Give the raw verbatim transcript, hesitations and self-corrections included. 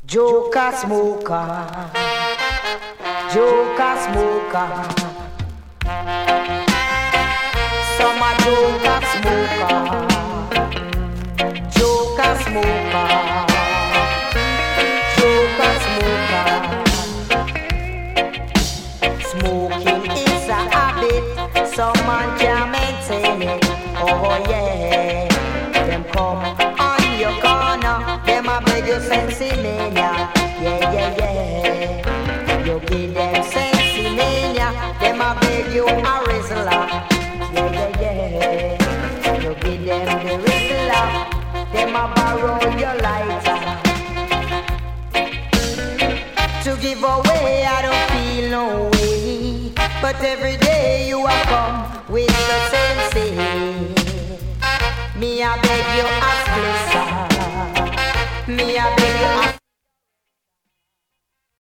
Joker smoker, Joker smoker, some a Joker smoker, Joker smoker, Joker smoker. Smoking is a habit, some man can't maintain it. Oh yeah, them come on your corner, them a beg you sensi mania. Yeah, yeah, yeah. You give them sensi mania, them a beg you a rizzler. Yeah, yeah, yeah. You give them the rizzler, them a borrow your lighter. To give away, I don't feel no way, but every day you are come with the sensi. Me a beg you a splitter, me a beg you a